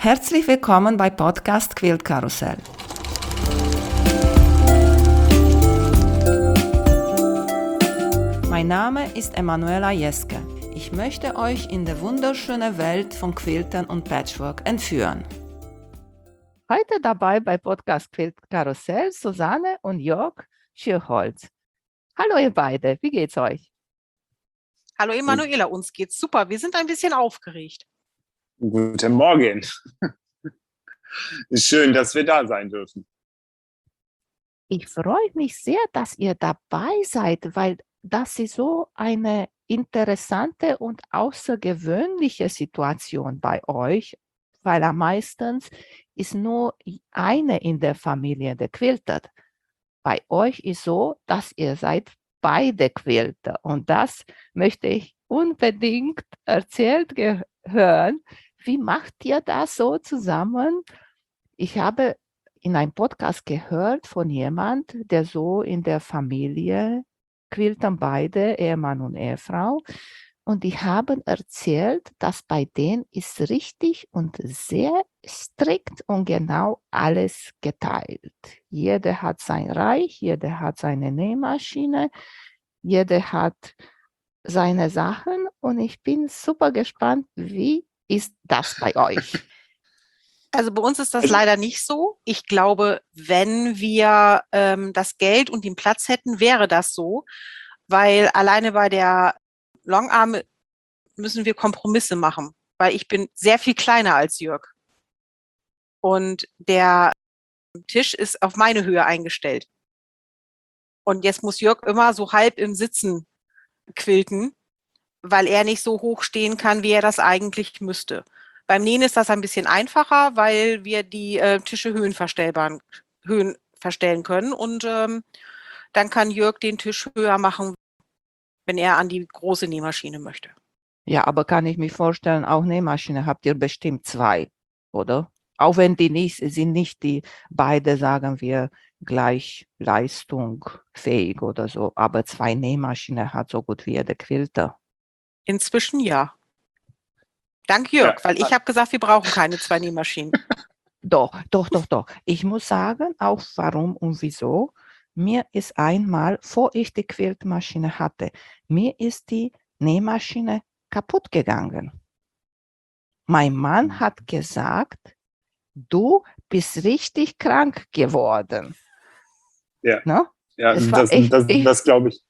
Herzlich willkommen bei Podcast Quilt Karussell. Mein Name ist Emanuela Jeske. Ich möchte euch in die wunderschöne Welt von Quiltern und Patchwork entführen. Heute dabei bei Podcast Quilt Karussell Susanne und Jörg Schierholz. Hallo ihr beide, wie geht's euch? Hallo Emanuela, uns geht's super. Wir sind ein bisschen aufgeregt. Guten Morgen. Schön, dass wir da sein dürfen. Ich freue mich sehr, dass ihr dabei seid, weil das ist so eine interessante und außergewöhnliche Situation bei euch, weil am meisten ist nur eine in der Familie, der quiltet. Bei euch ist so, dass ihr seid beide Quilter und das möchte ich unbedingt erzählt hören. Wie macht ihr das so zusammen? Ich habe in einem Podcast gehört von jemand, der so in der Familie quilten beide, Ehemann und Ehefrau. Und die haben erzählt, dass bei denen ist richtig und sehr strikt und genau alles geteilt. Jeder hat sein Reich, jeder hat seine Nähmaschine, jeder hat seine Sachen und ich bin super gespannt, wie ist das bei euch? Also bei uns ist das leider nicht so. Ich glaube, wenn wir das Geld und den Platz hätten, wäre das so, weil alleine bei der Longarm müssen wir Kompromisse machen, weil ich bin sehr viel kleiner als Jörg. Und der Tisch ist auf meine Höhe eingestellt. Und jetzt muss Jörg immer so halb im Sitzen quilten, weil er nicht so hoch stehen kann, wie er das eigentlich müsste. Beim Nähen ist das ein bisschen einfacher, weil wir die Tische Höhen verstellen können. Und dann kann Jörg den Tisch höher machen, wenn er an die große Nähmaschine möchte. Ja, aber kann ich mir vorstellen, auch Nähmaschine habt ihr bestimmt zwei, oder? Auch wenn die nicht, sind nicht die beide, sagen wir, gleich leistungsfähig oder so, aber zwei Nähmaschinen hat so gut wie jeder Quilter. Inzwischen ja. Dank Jörg, weil ich habe gesagt, wir brauchen keine zwei Nähmaschinen. Doch. Ich muss sagen, auch warum und wieso. Mir ist einmal, bevor ich die Quiltmaschine hatte, mir ist die Nähmaschine kaputt gegangen. Mein Mann hat gesagt, du bist richtig krank geworden. Ja, ne? Ja, das glaube ich.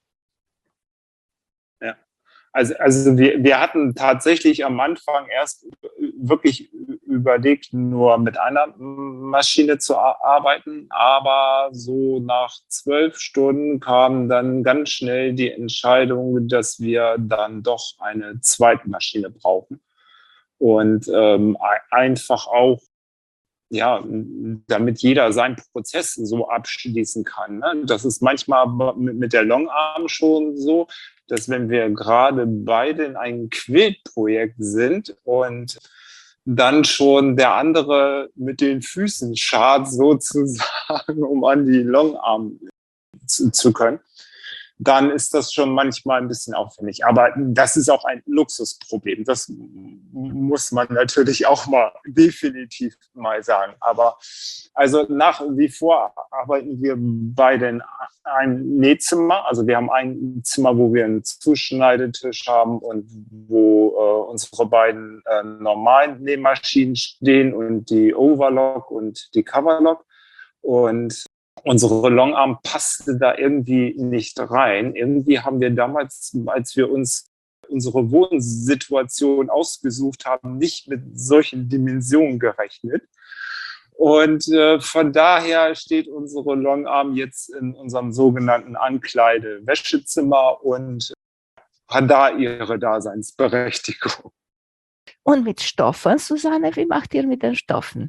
Ja. Also wir hatten tatsächlich am Anfang erst wirklich überlegt, nur mit einer Maschine zu arbeiten, aber so nach 12 Stunden kam dann ganz schnell die Entscheidung, dass wir dann doch eine zweite Maschine brauchen. Und einfach auch, ja, damit jeder seinen Prozess so abschließen kann. Ne? Das ist manchmal mit der Longarm schon so, dass wenn wir gerade beide in einem Quiltprojekt sind und dann schon der andere mit den Füßen schart sozusagen, um an die Longarm zu können, dann ist das schon manchmal ein bisschen aufwendig. Aber das ist auch ein Luxusproblem. Das muss man natürlich auch mal definitiv mal sagen. Aber also nach wie vor arbeiten wir beide in einem Nähzimmer. Also wir haben ein Zimmer, wo wir einen Zuschneidetisch haben und wo unsere beiden normalen Nähmaschinen stehen und die Overlock und die Coverlock. Und unsere Longarm passte da irgendwie nicht rein. Irgendwie haben wir damals, als wir uns unsere Wohnsituation ausgesucht haben, nicht mit solchen Dimensionen gerechnet. Und von daher steht unsere Longarm jetzt in unserem sogenannten Ankleide-Wäschezimmer und hat da ihre Daseinsberechtigung. Und mit Stoffen, Susanne, wie macht ihr mit den Stoffen?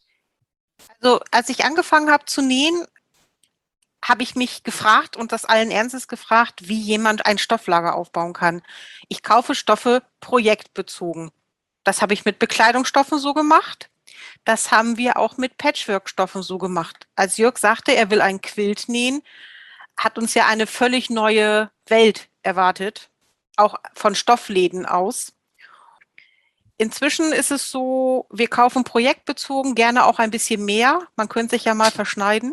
Also als ich angefangen habe zu nähen, habe ich mich gefragt und das allen Ernstes gefragt, wie jemand ein Stofflager aufbauen kann. Ich kaufe Stoffe projektbezogen. Das habe ich mit Bekleidungsstoffen so gemacht. Das haben wir auch mit Patchwork-Stoffen so gemacht. Als Jörg sagte, er will ein Quilt nähen, hat uns ja eine völlig neue Welt erwartet, auch von Stoffläden aus. Inzwischen ist es so, wir kaufen projektbezogen gerne auch ein bisschen mehr. Man könnte sich ja mal verschneiden.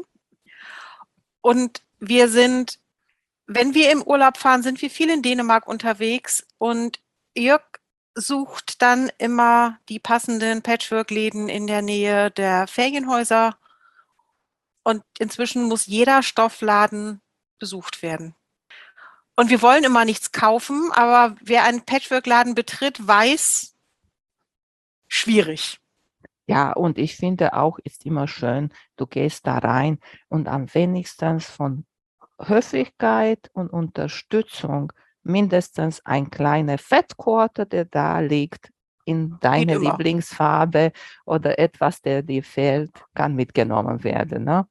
Und wir sind, wenn wir im Urlaub fahren, sind wir viel in Dänemark unterwegs und Jörg sucht dann immer die passenden Patchwork-Läden in der Nähe der Ferienhäuser und inzwischen muss jeder Stoffladen besucht werden. Und wir wollen immer nichts kaufen, aber wer einen Patchwork-Laden betritt, weiß, schwierig. Ja, und ich finde auch, ist immer schön, du gehst da rein und am wenigsten von Höflichkeit und Unterstützung mindestens ein kleiner Fettquarter, der da liegt, in deine immer. Lieblingsfarbe oder etwas, der dir fehlt, kann mitgenommen werden. Ne?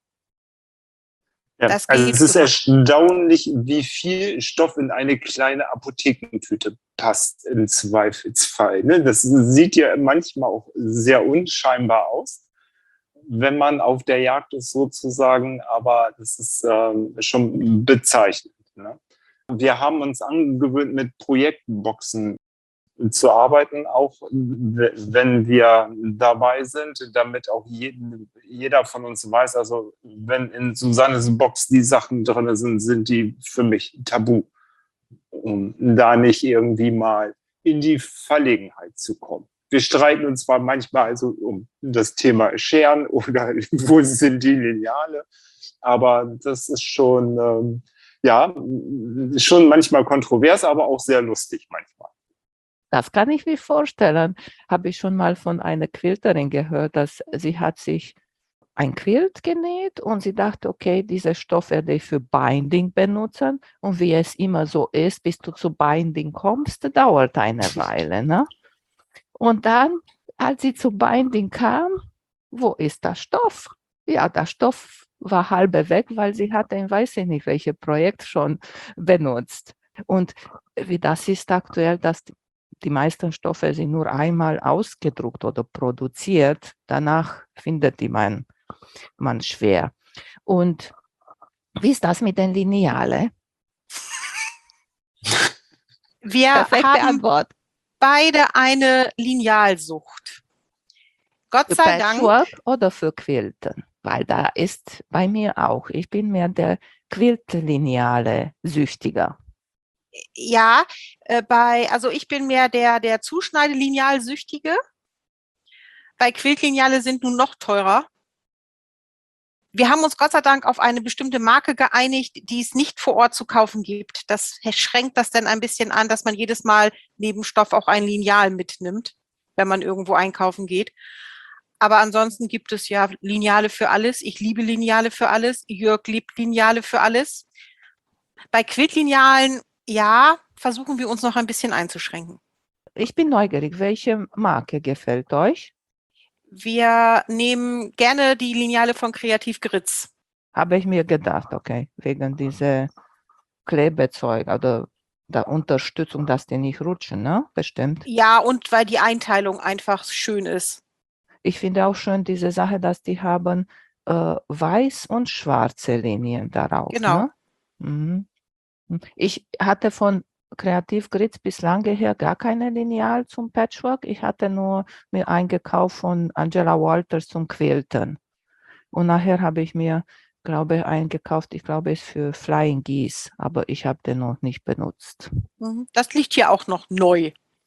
Ja, Das also geht es ist immer. erstaunlich, wie viel Stoff in eine kleine Apothekentüte passt im Zweifelsfall. Ne? Das sieht ja manchmal auch sehr unscheinbar aus, wenn man auf der Jagd ist sozusagen, aber das ist schon bezeichnend. Ne? Wir haben uns angewöhnt, mit Projektboxen zu arbeiten, auch wenn wir dabei sind, damit auch jeder von uns weiß, also wenn in Susannes Box die Sachen drin sind, sind die für mich tabu, um da nicht irgendwie mal in die Verlegenheit zu kommen. Wir streiten uns zwar manchmal also um das Thema Scheren oder wo sind die Lineale, aber das ist schon, ja, schon manchmal kontrovers, aber auch sehr lustig manchmal. Das kann ich mir vorstellen. Habe ich schon mal von einer Quilterin gehört, dass sie hat sich ein Quilt genäht und sie dachte, okay, diese Stoff werde ich für Binding benutzen und wie es immer so ist, bis du zu Binding kommst, dauert eine Weile. Ne? Und dann, als sie zu Binding kam, wo ist der Stoff? Ja, der Stoff war halbe weg, weil sie hatte, ich weiß nicht, welches Projekt schon benutzt. Und wie das ist aktuell, dass die meisten Stoffe sind nur einmal ausgedruckt oder produziert. Danach findet die man schwer. Und wie ist das mit den Lineale? Wir Perfekte haben Antwort. beide eine Linealsucht. Gott Für sei Dank. Patchwork oder für Quilten? Weil da ist bei mir auch, ich bin mehr der Quilt-Lineale-Süchtiger. Ja, also ich bin mehr der Zuschneidelineal-Süchtige. Bei Quiltlineale sind nun noch teurer. Wir haben uns Gott sei Dank auf eine bestimmte Marke geeinigt, die es nicht vor Ort zu kaufen gibt. Das schränkt das dann ein bisschen an, dass man jedes Mal neben Stoff auch ein Lineal mitnimmt, wenn man irgendwo einkaufen geht. Aber ansonsten gibt es ja Lineale für alles. Ich liebe Lineale für alles. Jörg liebt Lineale für alles. Bei Quiltlinealen, ja, versuchen wir uns noch ein bisschen einzuschränken. Ich bin neugierig, welche Marke gefällt euch? Wir nehmen gerne die Lineale von Kreativ Gritz. Habe ich mir gedacht, okay, wegen dieser Klebezeug oder der Unterstützung, dass die nicht rutschen, ne? Bestimmt. Ja, und weil die Einteilung einfach schön ist. Ich finde auch schön diese Sache, dass die haben weiß und schwarze Linien darauf. Genau. Ne? Mhm. Ich hatte von Kreativ Gritz bis lange her gar keine Lineal zum Patchwork. Ich hatte nur mir eingekauft von Angela Walters zum Quilten. Und nachher habe ich mir, glaube ich, eingekauft, ich glaube, es ist für Flying Geese, aber ich habe den noch nicht benutzt. Das liegt hier auch noch neu.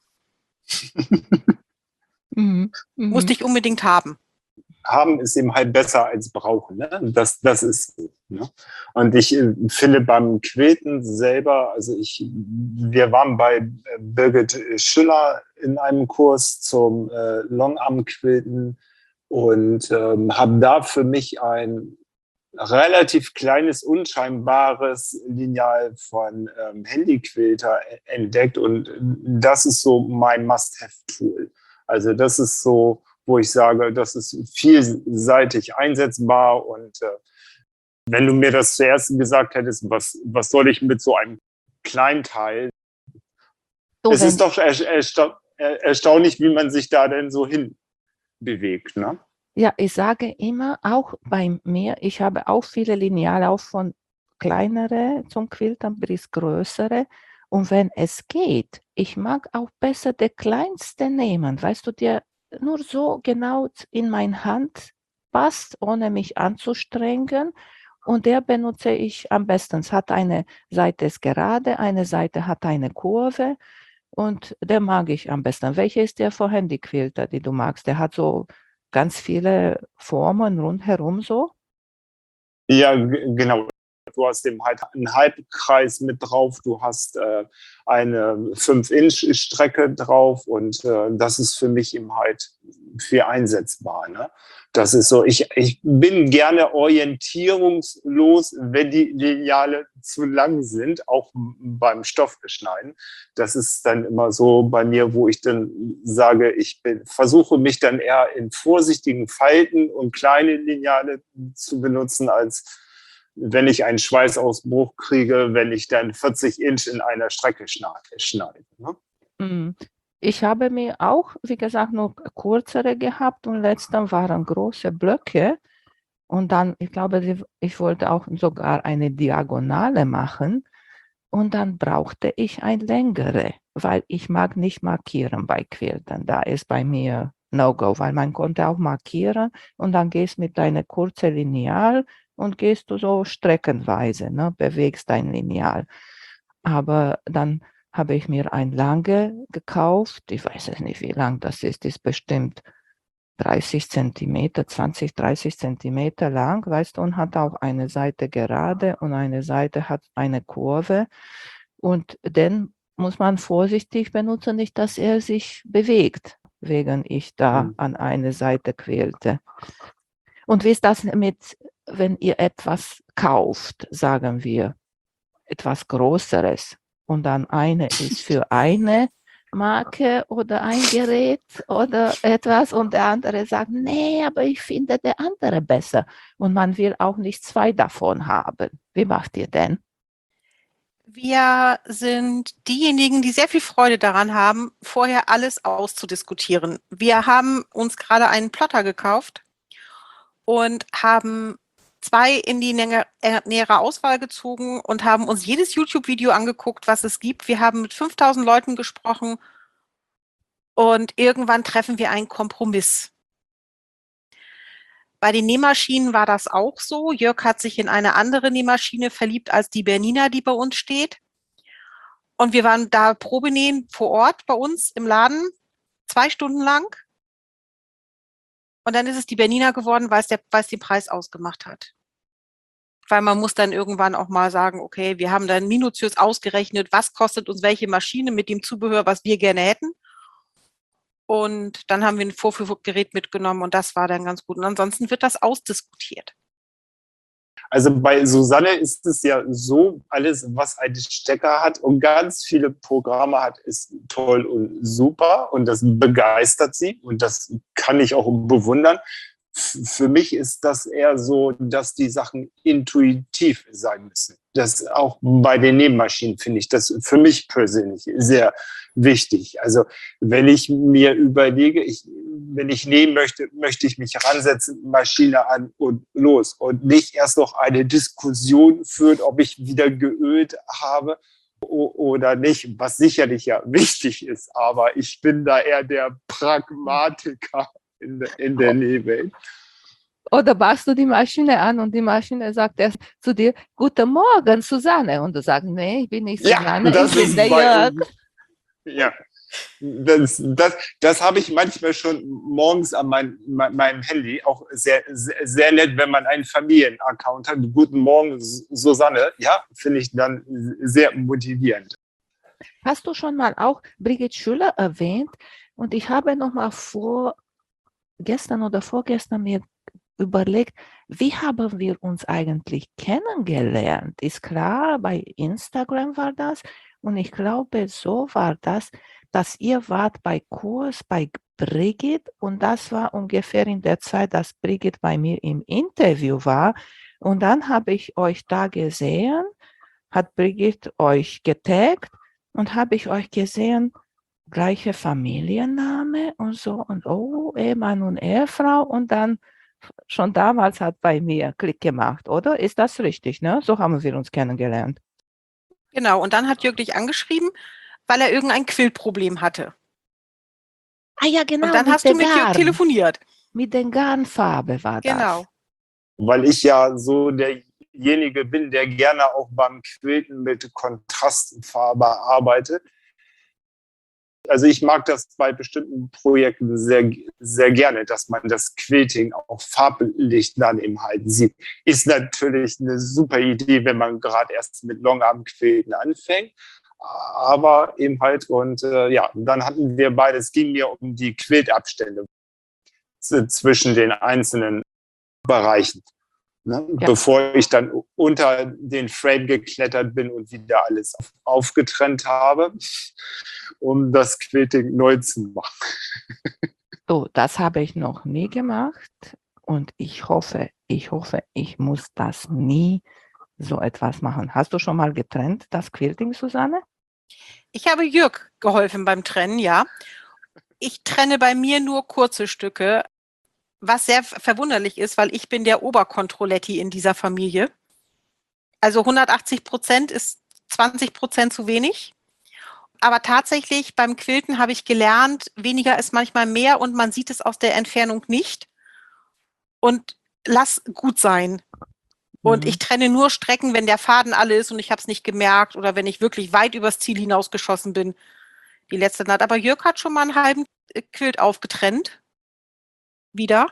Musste ich unbedingt haben. Haben ist eben halt besser als brauchen. Ne? Das ist so. Ne? Und ich finde beim Quilten selber, also wir waren bei Birgit Schüller in einem Kurs zum Longarm-Quilten und haben da für mich ein relativ kleines, unscheinbares Lineal von Handyquilter entdeckt und das ist so mein Must-Have-Tool. Also das ist so, wo ich sage, das ist vielseitig einsetzbar und wenn du mir das zuerst gesagt hättest, was soll ich mit so einem Kleinteil? So, es ist doch erstaunlich, wie man sich da denn so hinbewegt, ne? Ja, ich sage immer, auch bei mir, ich habe auch viele Lineale, auch von kleinere zum Quiltern bis größere. Und wenn es geht, ich mag auch besser der kleinste nehmen, weißt du, der nur so genau in meine Hand passt, ohne mich anzustrengen. Und der benutze ich am besten. Es hat eine Seite ist gerade, eine Seite hat eine Kurve und der mag ich am besten. Welcher ist der für Handyquilter, die du magst? Der hat so ganz viele Formen rundherum so. Ja, genau. Du hast eben halt einen Halbkreis mit drauf, du hast eine 5-Inch-Strecke drauf und das ist für mich eben halt viel einsetzbar. Ne? Das ist so, ich bin gerne orientierungslos, wenn die Lineale zu lang sind, auch beim Stoffbeschneiden. Das ist dann immer so bei mir, wo ich dann sage, versuche mich dann eher in vorsichtigen Falten und kleine Lineale zu benutzen, als wenn ich einen Schweißausbruch kriege, wenn ich dann 40 Inch in einer Strecke schneide. Ne? Ich habe mir auch, wie gesagt, nur kürzere gehabt und letztens waren große Blöcke. Und dann, ich glaube, ich wollte auch sogar eine Diagonale machen. Und dann brauchte ich ein längere, weil ich mag nicht markieren bei Quiltern. Da ist bei mir No-Go, weil man konnte auch markieren und dann gehst mit deiner kurzen Lineal und gehst du so streckenweise, ne, bewegst dein Lineal. Aber dann habe ich mir ein lange gekauft. Ich weiß es nicht, wie lang das ist bestimmt 30 Zentimeter, 20, 30 Zentimeter lang, weißt du, und hat auch eine Seite gerade und eine Seite hat eine Kurve. Und den muss man vorsichtig benutzen, nicht, dass er sich bewegt, wegen ich da an eine Seite quälte. Und wie ist das mit, wenn ihr etwas kauft, sagen wir, etwas Größeres und dann eine ist für eine Marke oder ein Gerät oder etwas und der andere sagt, nee, aber ich finde der andere besser und man will auch nicht zwei davon haben. Wie macht ihr denn? Wir sind diejenigen, die sehr viel Freude daran haben, vorher alles auszudiskutieren. Wir haben uns gerade einen Plotter gekauft und haben 2 in die nähere Auswahl gezogen und haben uns jedes YouTube-Video angeguckt, was es gibt. Wir haben mit 5000 Leuten gesprochen und irgendwann treffen wir einen Kompromiss. Bei den Nähmaschinen war das auch so. Jörg hat sich in eine andere Nähmaschine verliebt als die Bernina, die bei uns steht. Und wir waren da Probenähen vor Ort bei uns im Laden, 2 Stunden lang. Und dann ist es die Bernina geworden, weil es den Preis ausgemacht hat. Weil man muss dann irgendwann auch mal sagen, okay, wir haben dann minutiös ausgerechnet, was kostet uns welche Maschine mit dem Zubehör, was wir gerne hätten. Und dann haben wir ein Vorführgerät mitgenommen und das war dann ganz gut. Und ansonsten wird das ausdiskutiert. Also bei Susanne ist es ja so, alles, was einen Stecker hat und ganz viele Programme hat, ist toll und super und das begeistert sie und das kann ich auch bewundern. Für mich ist das eher so, dass die Sachen intuitiv sein müssen. Das auch bei den Nähmaschinen finde ich das für mich persönlich sehr wichtig. Also wenn ich mir überlege, wenn ich nähen möchte, möchte ich mich ransetzen, Maschine an und los und nicht erst noch eine Diskussion führen, ob ich wieder geölt habe oder nicht, was sicherlich ja wichtig ist, aber ich bin da eher der Pragmatiker in der Nähwelt. Oder machst du die Maschine an und die Maschine sagt erst zu dir, Guten Morgen, Susanne. Und du sagst, nee, ich bin nicht Susanne, ja, ich bin der Jörg. Ja, das habe ich manchmal schon morgens an meinem Handy. Auch sehr, sehr, sehr nett, wenn man einen Familienaccount hat. Guten Morgen, Susanne. Ja, finde ich dann sehr motivierend. Hast du schon mal auch Brigitte Schüller erwähnt? Und ich habe noch mal gestern oder vorgestern mir überlegt, wie haben wir uns eigentlich kennengelernt? Ist klar, bei Instagram war das und ich glaube, so war das, dass ihr wart bei Kurs bei Brigitte und das war ungefähr in der Zeit, dass Brigitte bei mir im Interview war und dann habe ich euch da gesehen, hat Brigitte euch getaggt und habe ich euch gesehen, gleiche Familienname und so und oh, Ehemann und Ehefrau und dann schon damals hat bei mir Klick gemacht, oder? Ist das richtig, ne? So haben wir uns kennengelernt. Genau, und dann hat Jörg dich angeschrieben, weil er irgendein Quiltproblem hatte. Ah ja, genau, Und dann mit hast der du mit Jörg Garn. telefoniert. Mit der Garnfarbe war Genau. das. Weil ich ja so derjenige bin, der gerne auch beim Quilten mit Kontrastfarbe arbeitet. Also ich mag das bei bestimmten Projekten sehr, sehr gerne, dass man das Quilting auch farblich dann eben halt sieht. Ist natürlich eine super Idee, wenn man gerade erst mit Longarm-Quilten anfängt. Aber eben halt, und ja, dann hatten wir beide, es ging mir um die Quiltabstände zwischen den einzelnen Bereichen. Ne? Ja. Bevor ich dann unter den Frame geklettert bin und wieder alles aufgetrennt habe, um das Quilting neu zu machen. So, das habe ich noch nie gemacht und ich hoffe, ich muss das nie so etwas machen. Hast du schon mal getrennt, das Quilting, Susanne? Ich habe Jörg geholfen beim Trennen, ja. Ich trenne bei mir nur kurze Stücke, was sehr verwunderlich ist, weil ich bin der Oberkontrolletti in dieser Familie. Also 180% ist 20% zu wenig. Aber tatsächlich beim Quilten habe ich gelernt, weniger ist manchmal mehr und man sieht es aus der Entfernung nicht. Und lass gut sein. Und ich trenne nur Strecken, wenn der Faden alle ist und ich habe es nicht gemerkt oder wenn ich wirklich weit übers Ziel hinausgeschossen bin. Die letzte Naht. Aber Jörg hat schon mal einen halben Quilt aufgetrennt. Wieder.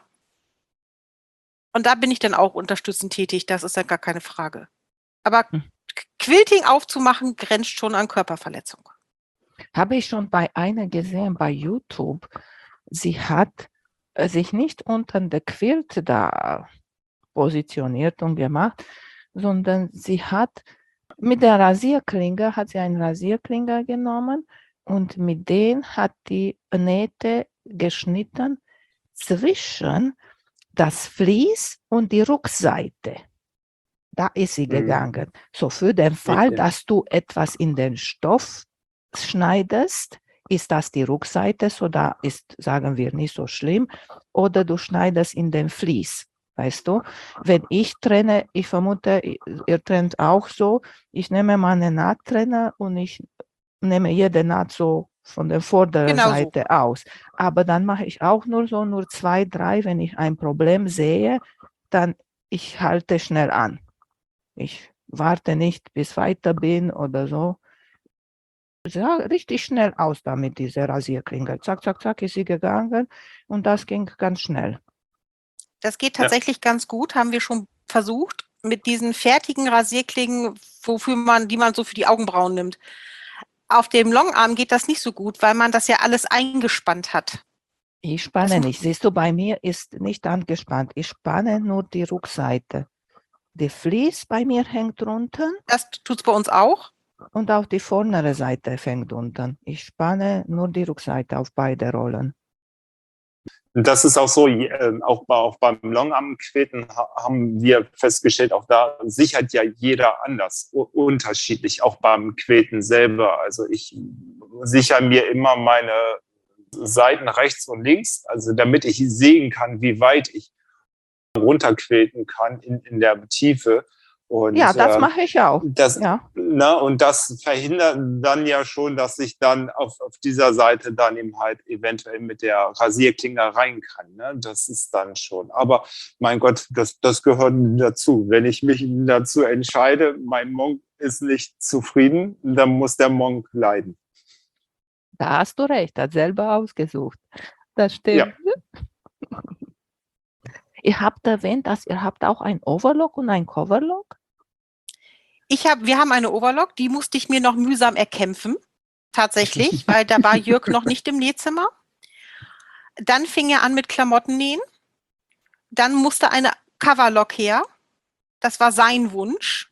Und da bin ich dann auch unterstützend tätig. Das ist dann gar keine Frage. Aber Quilting aufzumachen, grenzt schon an Körperverletzung. Habe ich schon bei einer gesehen bei YouTube. Sie hat sich nicht unter der Quilt da positioniert und gemacht, sondern sie hat mit der Rasierklinge, hat sie einen Rasierklinge genommen und mit denen hat die Nähte geschnitten zwischen das Vlies und die Rückseite. Da ist sie gegangen. So für den Fall, dass du etwas in den Stoff schneidest, ist das die Rückseite, so da ist, sagen wir, nicht so schlimm. Oder du schneidest in den Vlies. Weißt du, wenn ich trenne, ich vermute, ihr trennt auch so, ich nehme meine Nahttrenner und ich nehme jede Naht so von der vorderen Seite aus. Aber dann mache ich auch nur 2, 3, wenn ich ein Problem sehe, dann ich halte schnell an. Ich warte nicht, bis ich weiter bin oder so. Es sah richtig schnell aus da mit dieser Rasierklinge. Zack, zack, zack ist sie gegangen und das ging ganz schnell. Das geht tatsächlich ganz gut, haben wir schon versucht, mit diesen fertigen Rasierklingen, die man so für die Augenbrauen nimmt. Auf dem Longarm geht das nicht so gut, weil man das ja alles eingespannt hat. Ich spanne nicht. Siehst du, bei mir ist nicht angespannt. Ich spanne nur die Rückseite. Die Vlies bei mir hängt unten. Das tut es bei uns auch. Und auch die vordere Seite hängt unten. Ich spanne nur die Rückseite auf beide Rollen. Das ist auch so, auch beim Longarm-Quilten haben wir festgestellt, auch da sichert ja jeder anders, unterschiedlich, auch beim Quilten selber. Also ich sichere mir immer meine Seiten rechts und links, also damit ich sehen kann, wie weit ich runterquilten kann in der Tiefe. Und, ja, das mache ich auch. Und das verhindert dann ja schon, dass ich dann auf dieser Seite dann eben halt eventuell mit der Rasierklinge rein kann. Ne? Das ist dann schon. Aber mein Gott, das gehört dazu. Wenn ich mich dazu entscheide, mein Monk ist nicht zufrieden, dann muss der Monk leiden. Da hast du recht, hat selber ausgesucht. Das stimmt. Ja. Ihr habt erwähnt, dass ihr habt auch ein Overlock und ein Coverlock? Wir haben eine Overlock, die musste ich mir noch mühsam erkämpfen, tatsächlich, weil da war Jörg noch nicht im Nähzimmer. Dann fing er an mit Klamottennähen. Dann musste eine Coverlock her. Das war sein Wunsch.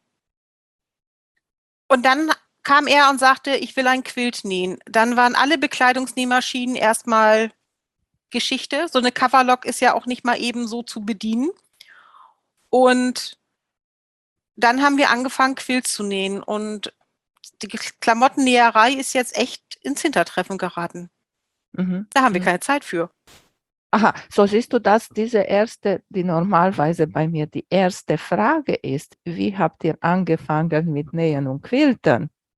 Und dann kam er und sagte, ich will ein Quilt nähen. Dann waren alle Bekleidungsnähmaschinen erstmal Geschichte. So eine Coverlock ist ja auch nicht mal eben so zu bedienen. Und dann haben wir angefangen, Quilts zu nähen. Und die Klamottennäherei ist jetzt echt ins Hintertreffen geraten. Da haben wir keine Zeit für. Aha, so siehst du, dass diese erste, die normalerweise bei mir die erste Frage ist, wie habt ihr angefangen mit Nähen und Quilten?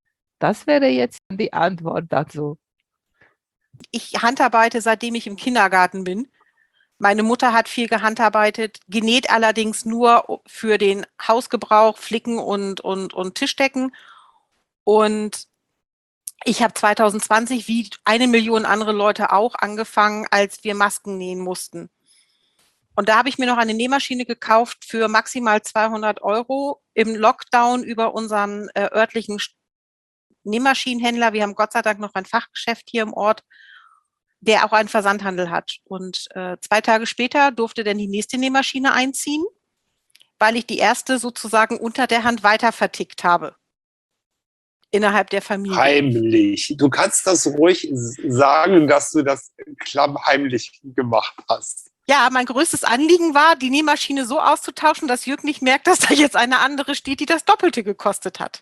Das wäre jetzt die Antwort dazu. Ich handarbeite, seitdem ich im Kindergarten bin. Meine Mutter hat viel gehandarbeitet, genäht allerdings nur für den Hausgebrauch, Flicken und Tischdecken. Und ich habe 2020, wie 1 Million andere Leute auch, angefangen, als wir Masken nähen mussten. Und da habe ich mir noch eine Nähmaschine gekauft für maximal 200 € im Lockdown über unseren örtlichen Nähmaschinenhändler. Wir haben Gott sei Dank noch ein Fachgeschäft hier im Ort, der auch einen Versandhandel hat. Und 2 Tage später durfte dann die nächste Nähmaschine einziehen, weil ich die erste sozusagen unter der Hand weiter vertickt habe. Innerhalb der Familie. Heimlich. Du kannst das ruhig sagen, dass du das klammheimlich gemacht hast. Ja, mein größtes Anliegen war, die Nähmaschine so auszutauschen, dass Jürg nicht merkt, dass da jetzt eine andere steht, die das Doppelte gekostet hat.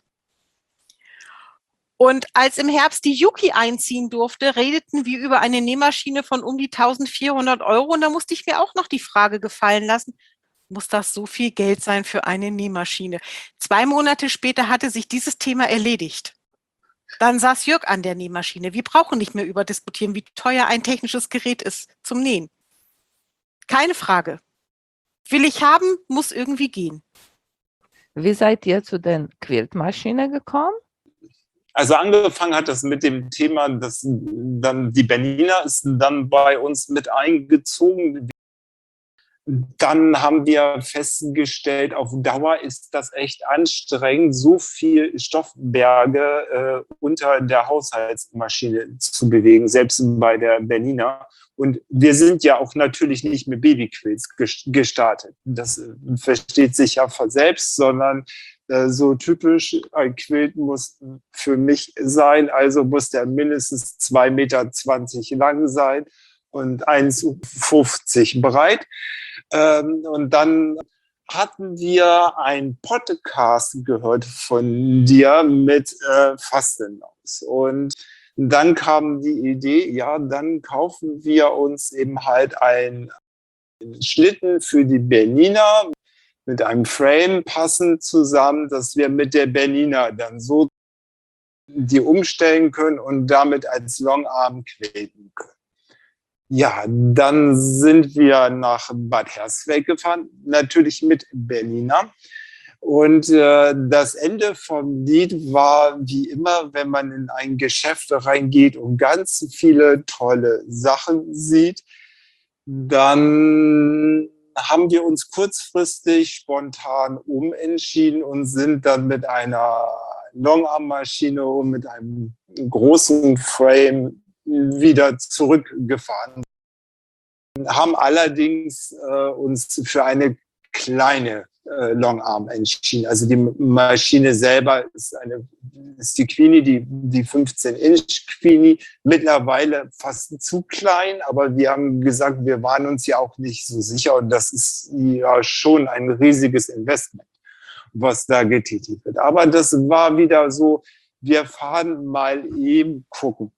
Und als im Herbst die Yuki einziehen durfte, redeten wir über eine Nähmaschine von um die 1.400 €. Und da musste ich mir auch noch die Frage gefallen lassen, muss das so viel Geld sein für eine Nähmaschine? 2 Monate später hatte sich dieses Thema erledigt. Dann saß Jürg an der Nähmaschine. Wir brauchen nicht mehr überdiskutieren, wie teuer ein technisches Gerät ist zum Nähen. Keine Frage. Will ich haben, muss irgendwie gehen. Wie seid ihr zu den Quiltmaschinen gekommen? Also angefangen hat das mit dem Thema, dass dann die Bernina ist dann bei uns mit eingezogen. Dann haben wir festgestellt, auf Dauer ist das echt anstrengend, so viel Stoffberge unter der Haushaltsmaschine zu bewegen, selbst bei der Bernina. Und wir sind ja auch natürlich nicht mit Babyquilts gestartet. Das versteht sich ja von selbst, sondern so typisch, ein Quilt muss für mich sein, also muss der mindestens 2,20 Meter lang sein und 1,50 breit. Und dann hatten wir einen Podcast gehört von dir mit Fastenlaus. Und dann kam die Idee, ja, dann kaufen wir uns eben halt einen Schlitten für die Bernina mit einem Frame passend zusammen, dass wir mit der Bernina dann so die umstellen können und damit als Longarm quilten können. Ja, dann sind wir nach Bad Hersfeld gefahren, natürlich mit Bernina. Und das Ende vom Lied war wie immer, wenn man in ein Geschäft reingeht und ganz viele tolle Sachen sieht, dann haben wir uns kurzfristig spontan umentschieden und sind dann mit einer Longarm-Maschine und mit einem großen Frame wieder zurückgefahren. Haben allerdings uns für eine kleine Longarm entschieden. Also die Maschine selber ist die Queenie, die 15-Inch Queenie, mittlerweile fast zu klein, aber wir haben gesagt, wir waren uns ja auch nicht so sicher und das ist ja schon ein riesiges Investment, was da getätigt wird. Aber das war wieder so, wir fahren mal eben gucken.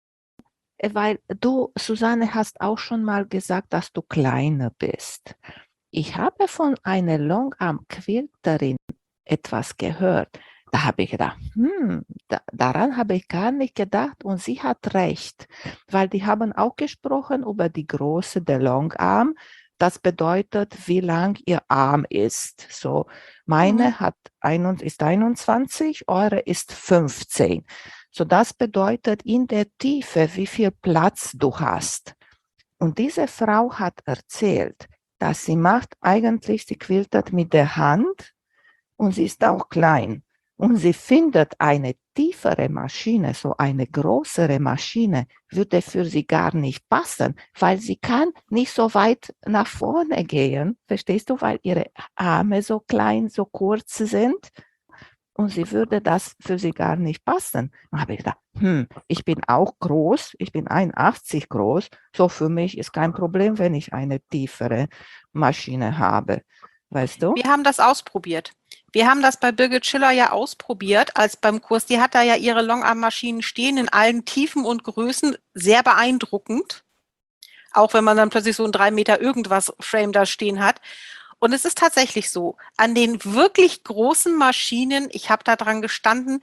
Weil du, Susanne, hast auch schon mal gesagt, dass du kleiner bist. Ich habe von einer Longarm-Quilterin etwas gehört. Da habe ich gedacht, daran habe ich gar nicht gedacht und sie hat recht, weil die haben auch gesprochen über die Größe der Longarm. Das bedeutet, wie lang ihr Arm ist. So, meine ist 21, eure ist 15. So, das bedeutet in der Tiefe, wie viel Platz du hast. Und diese Frau hat erzählt, dass sie macht eigentlich, sie quiltet mit der Hand und sie ist auch klein. Und sie findet eine tiefere Maschine, so eine größere Maschine, würde für sie gar nicht passen, weil sie kann nicht so weit nach vorne gehen, verstehst du, weil ihre Arme so klein, so kurz sind. Und sie würde das für sie gar nicht passen. Dann habe ich gedacht, ich bin auch groß, ich bin 81 groß, so für mich ist kein Problem, wenn ich eine tiefere Maschine habe. Weißt du? Wir haben das ausprobiert. Wir haben das bei Birgit Schiller ja ausprobiert, als beim Kurs. Die hat da ja ihre Longarm-Maschinen stehen in allen Tiefen und Größen, sehr beeindruckend. Auch wenn man dann plötzlich so ein 3 Meter irgendwas Frame da stehen hat. Und es ist tatsächlich so, an den wirklich großen Maschinen, ich habe da dran gestanden,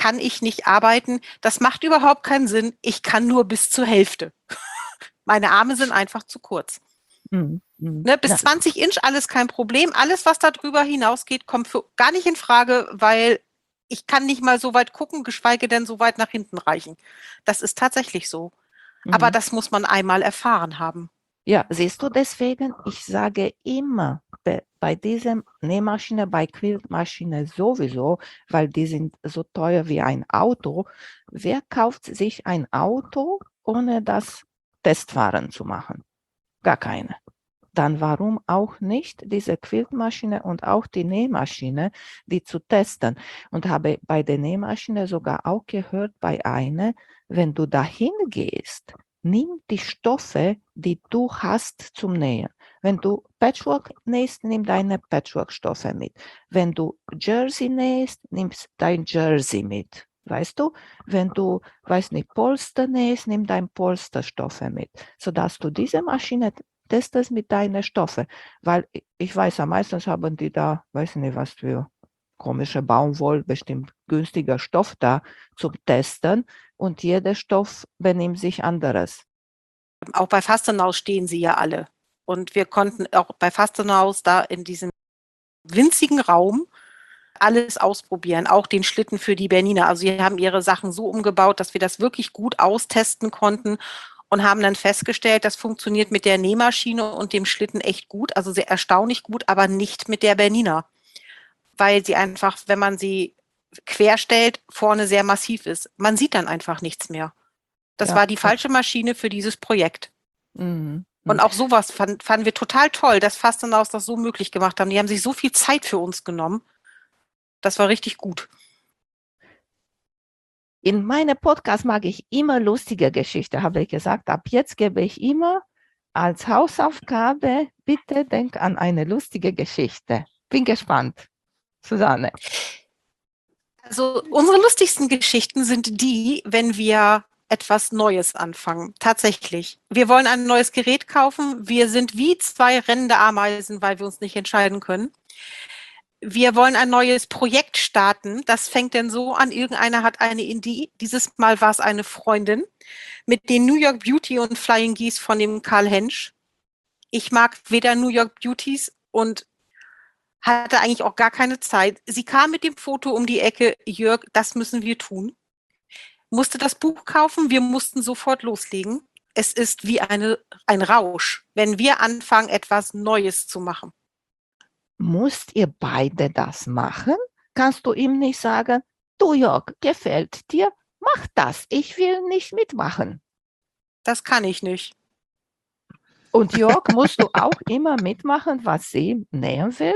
kann ich nicht arbeiten. Das macht überhaupt keinen Sinn. Ich kann nur bis zur Hälfte. Meine Arme sind einfach zu kurz. Ne, bis 20 Inch alles kein Problem. Alles, was da drüber hinausgeht, kommt für gar nicht in Frage, weil ich kann nicht mal so weit gucken, geschweige denn so weit nach hinten reichen. Das ist tatsächlich so. Aber das muss man einmal erfahren haben. Ja, siehst du, deswegen, ich sage immer, bei dieser Nähmaschine, bei Quiltmaschine sowieso, weil die sind so teuer wie ein Auto. Wer kauft sich ein Auto, ohne das Testfahren zu machen? Gar keine. Dann warum auch nicht diese Quiltmaschine und auch die Nähmaschine, die zu testen? Und habe bei der Nähmaschine sogar auch gehört, bei einer, wenn du dahin gehst, nimm die Stoffe, die du hast zum Nähen. Wenn du Patchwork nähst, nimm deine Patchwork-Stoffe mit. Wenn du Jersey nähst, nimmst dein Jersey mit. Weißt du, wenn du, weiß nicht, Polster nähst, nimm dein Polsterstoffe mit, sodass du diese Maschine testest mit deinen Stoffen. Weil ich weiß ja, meistens haben die da, weiß nicht, was für komische Baumwolle, bestimmt günstiger Stoff da zum Testen und jeder Stoff benimmt sich anderes. Auch bei Fastenhaus stehen sie ja alle. Und wir konnten auch bei Fastenhaus da in diesem winzigen Raum alles ausprobieren, auch den Schlitten für die Bernina. Also sie haben ihre Sachen so umgebaut, dass wir das wirklich gut austesten konnten und haben dann festgestellt, das funktioniert mit der Nähmaschine und dem Schlitten echt gut, also sehr erstaunlich gut, aber nicht mit der Bernina, weil sie einfach, wenn man sie querstellt, vorne sehr massiv ist. Man sieht dann einfach nichts mehr. Das war die falsche Maschine für dieses Projekt. Und auch sowas fanden wir total toll, dass Fastenhaus das so möglich gemacht haben. Die haben sich so viel Zeit für uns genommen. Das war richtig gut. In meinem Podcast mag ich immer lustige Geschichten, habe ich gesagt. Ab jetzt gebe ich immer als Hausaufgabe, bitte denk an eine lustige Geschichte. Bin gespannt. Susanne. Also unsere lustigsten Geschichten sind die, wenn wir etwas Neues anfangen. Tatsächlich. Wir wollen ein neues Gerät kaufen. Wir sind wie zwei rennende Ameisen, weil wir uns nicht entscheiden können. Wir wollen ein neues Projekt starten. Das fängt denn so an, irgendeiner hat eine Idee. Dieses Mal war es eine Freundin mit den New York Beauty und Flying Geese von dem Karl Hensch. Ich mag weder New York Beauties und hatte eigentlich auch gar keine Zeit. Sie kam mit dem Foto um die Ecke, Jörg, das müssen wir tun. Musste das Buch kaufen, wir mussten sofort loslegen. Es ist wie ein Rausch, wenn wir anfangen, etwas Neues zu machen. Musst ihr beide das machen? Kannst du ihm nicht sagen, du Jörg, gefällt dir? Mach das, ich will nicht mitmachen. Das kann ich nicht. Und Jörg, musst du auch immer mitmachen, was sie nähen will?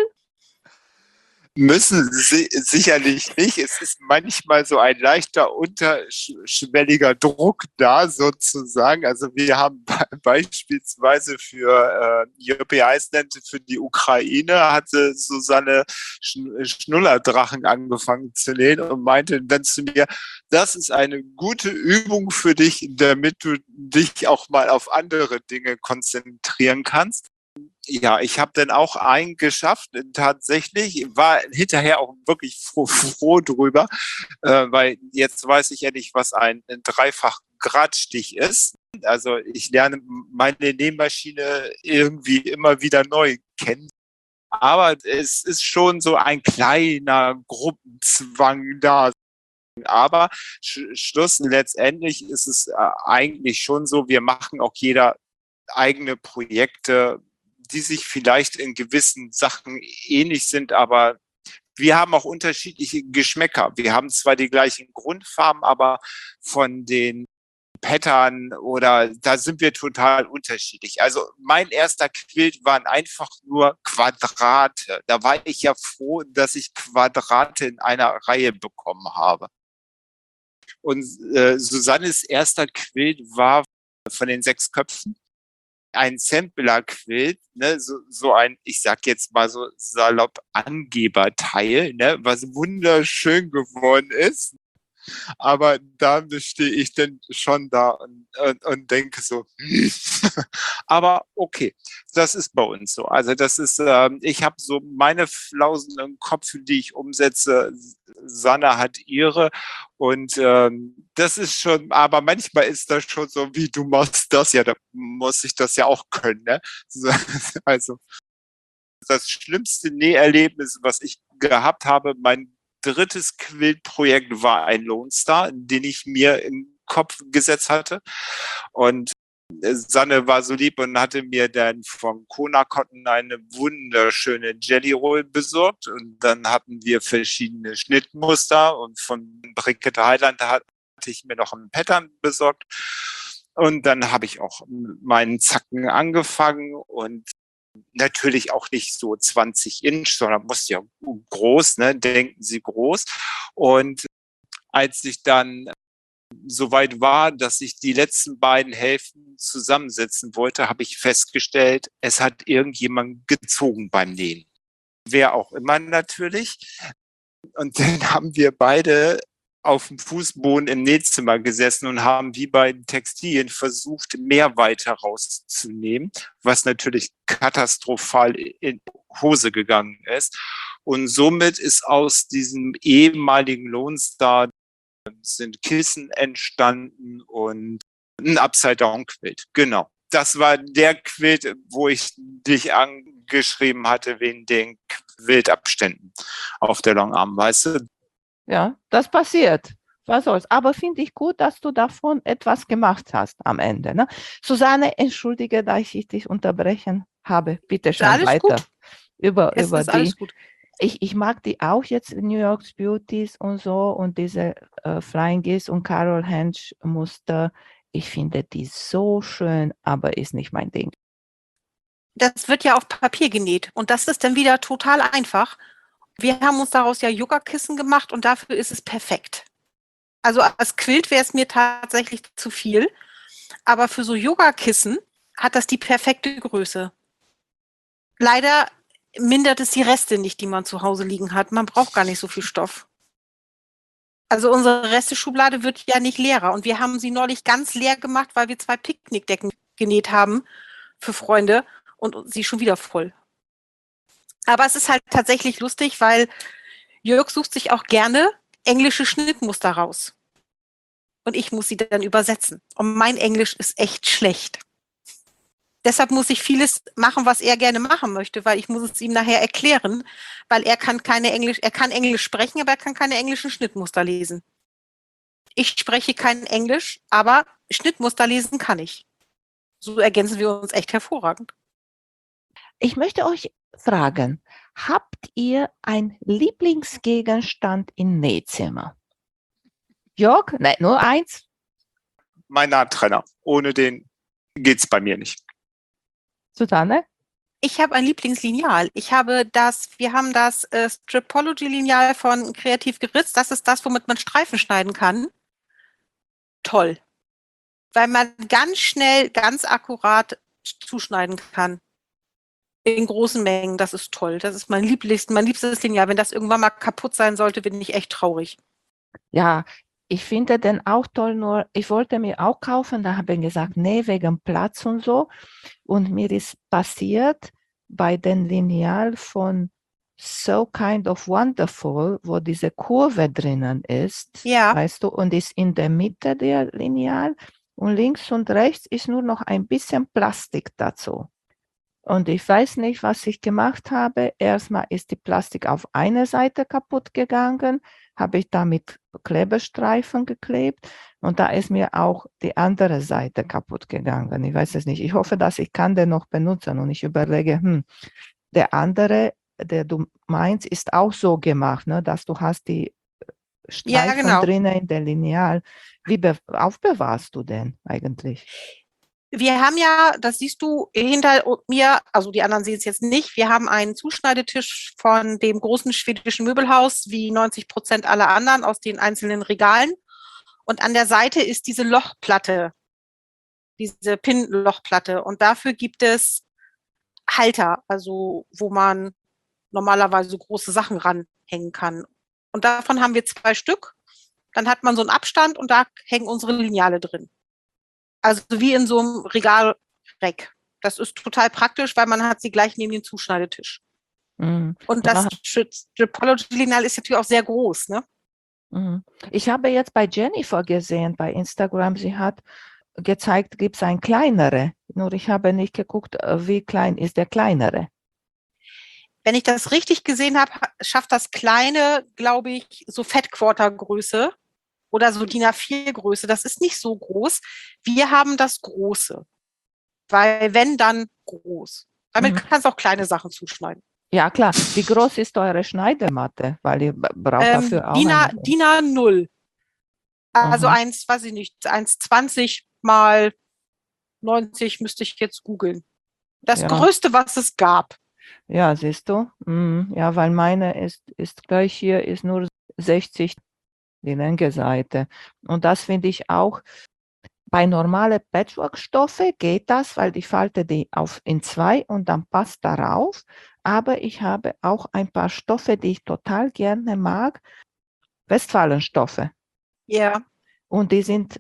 Müssen sie sicherlich nicht. Es ist manchmal so ein leichter unterschwelliger Druck da sozusagen. Also wir haben beispielsweise für Europe Iceland, für die Ukraine, hatte Susanne Schnullerdrachen angefangen zu nähen und meinte dann zu mir, das ist eine gute Übung für dich, damit du dich auch mal auf andere Dinge konzentrieren kannst. Ja, ich habe dann auch einen geschafft, tatsächlich, war hinterher auch wirklich froh drüber, weil jetzt weiß ich ja nicht, was ein Dreifach-Gradstich ist. Also ich lerne meine Nähmaschine irgendwie immer wieder neu kennen. Aber es ist schon so ein kleiner Gruppenzwang da. Aber Schluss, letztendlich ist es eigentlich schon so, wir machen auch jeder eigene Projekte, die sich vielleicht in gewissen Sachen ähnlich sind, aber wir haben auch unterschiedliche Geschmäcker. Wir haben zwar die gleichen Grundfarben, aber von den Pattern oder da sind wir total unterschiedlich. Also mein erster Quilt waren einfach nur Quadrate. Da war ich ja froh, dass ich Quadrate in einer Reihe bekommen habe. Und Susannes erster Quilt war von den 6 Köpfen ein Sampler-Quilt, ne, so ein, ich sag jetzt mal so salopp Angeberteil, ne, was wunderschön geworden ist. Aber da stehe ich dann schon da und denke so, aber okay, das ist bei uns so. Also das ist, ich habe so meine Flausen im Kopf, die ich umsetze. Sanne hat ihre und das ist schon, aber manchmal ist das schon so, wie du machst das ja, da muss ich das ja auch können. Ne? Also das schlimmste Näherlebnis, was ich gehabt habe, mein drittes Quiltprojekt war ein Lone Star, den ich mir im Kopf gesetzt hatte. Und Sanne war so lieb und hatte mir dann von Kona Cotton eine wunderschöne Jelly Roll besorgt. Und dann hatten wir verschiedene Schnittmuster und von Brigitte Heiland hatte ich mir noch einen Pattern besorgt. Und dann habe ich auch meinen Zacken angefangen und natürlich auch nicht so 20 Inch, sondern muss ja groß, ne? Denken Sie groß. Und als ich dann soweit war, dass ich die letzten beiden Hälften zusammensetzen wollte, habe ich festgestellt, es hat irgendjemand gezogen beim Nähen. Wer auch immer natürlich. Und dann haben wir beide auf dem Fußboden im Nähzimmer gesessen und haben wie bei Textilien versucht, mehr weiter rauszunehmen, was natürlich katastrophal in Hose gegangen ist. Und somit ist aus diesem ehemaligen Lone Star sind Kissen entstanden und ein Upside-Down-Quilt. Genau. Das war der Quilt, wo ich dich angeschrieben hatte wegen den Quiltabständen auf der Longarm, weißt du? Ja, das passiert. Was soll's. Aber finde ich gut, dass du davon etwas gemacht hast am Ende. Ne? Susanne, entschuldige, dass ich dich unterbrechen habe. Bitte Ist schon alles weiter. gut. Über Es ist die. alles gut. Ich mag die auch jetzt, New York's Beauties und so und diese Flying Geese und Carol Hensch Muster. Ich finde die so schön, aber ist nicht mein Ding. Das wird ja auf Papier genäht und das ist dann wieder total einfach. Wir haben uns daraus ja Yogakissen gemacht und dafür ist es perfekt. Also als Quilt wäre es mir tatsächlich zu viel, aber für so Yogakissen hat das die perfekte Größe. Leider mindert es die Reste nicht, die man zu Hause liegen hat. Man braucht gar nicht so viel Stoff. Also unsere Resteschublade wird ja nicht leerer und wir haben sie neulich ganz leer gemacht, weil wir 2 Picknickdecken genäht haben für Freunde und sie schon wieder voll. Aber es ist halt tatsächlich lustig, weil Jörg sucht sich auch gerne englische Schnittmuster raus. Und ich muss sie dann übersetzen. Und mein Englisch ist echt schlecht. Deshalb muss ich vieles machen, was er gerne machen möchte, weil ich muss es ihm nachher erklären, weil er kann Englisch sprechen, aber er kann keine englischen Schnittmuster lesen. Ich spreche kein Englisch, aber Schnittmuster lesen kann ich. So ergänzen wir uns echt hervorragend. Ich möchte euch fragen, habt ihr einen Lieblingsgegenstand im Nähzimmer? Jörg? Nein, nur eins? Mein Nahttrenner. Ohne den geht's bei mir nicht. Susanne? Ich habe ein Lieblingslineal. Wir haben das Stripology-Lineal von Kreativ geritzt. Das ist das, womit man Streifen schneiden kann. Toll. Weil man ganz schnell, ganz akkurat zuschneiden kann. In großen Mengen. Das ist toll. Das ist mein liebstes Lineal. Wenn das irgendwann mal kaputt sein sollte, bin ich echt traurig. Ja, ich finde den auch toll, nur ich wollte mir auch kaufen, da habe ich gesagt, nee, wegen Platz und so. Und mir ist passiert bei dem Lineal von So Kind of Wonderful, wo diese Kurve drinnen ist, Ja. weißt du, und ist in der Mitte der Lineal und links und rechts ist nur noch ein bisschen Plastik dazu. Und ich weiß nicht, was ich gemacht habe. Erstmal ist die Plastik auf eine Seite kaputt gegangen, habe ich da mit Klebestreifen geklebt und da ist mir auch die andere Seite kaputt gegangen. Ich weiß es nicht. Ich hoffe, dass ich kann den noch benutzen und ich überlege, der andere, der du meinst, ist auch so gemacht, ne, dass du hast die Streifen genau. drinnen in der Lineal. Wie aufbewahrst du den eigentlich? Wir haben ja, das siehst du hinter mir, also die anderen sehen es jetzt nicht, wir haben einen Zuschneidetisch von dem großen schwedischen Möbelhaus, wie 90% aller anderen aus den einzelnen Regalen. Und an der Seite ist diese Lochplatte, diese Pin-Lochplatte. Und dafür gibt es Halter, also wo man normalerweise große Sachen ranhängen kann. Und davon haben wir 2 Stück. dann hat man so einen Abstand und da hängen unsere Lineale drin. Also wie in so einem Regalreck. Das ist total praktisch, weil man hat sie gleich neben dem Zuschneidetisch. Mhm. Und Ja. das Stripology-Lineal ist natürlich auch sehr groß, ne? Mhm. Ich habe jetzt bei Jennifer gesehen, bei Instagram, sie hat gezeigt, gibt es ein kleinere. Nur ich habe nicht geguckt, wie klein ist der kleinere. Wenn ich das richtig gesehen habe, schafft das kleine, glaube ich, so Fettquartergröße oder so DIN A4 Größe. Das ist nicht so groß. Wir haben das große. Weil wenn, dann groß. Damit kannst du auch kleine Sachen zuschneiden. Ja, klar. Wie groß ist eure Schneidematte? Weil ihr braucht dafür auch eine. DIN A0. Also Aha. weiß ich nicht, 1,20 mal 90 müsste ich jetzt googeln. Das Ja. Größte, was es gab. Ja, siehst du? Ja, weil meine ist gleich hier, ist nur 60 die linke Seite. Und das finde ich auch, bei normalen Patchwork-Stoffe geht das, weil ich falte die in zwei und dann passt darauf. Aber ich habe auch ein paar Stoffe, die ich total gerne mag, Westfalenstoffe. Ja. Und die sind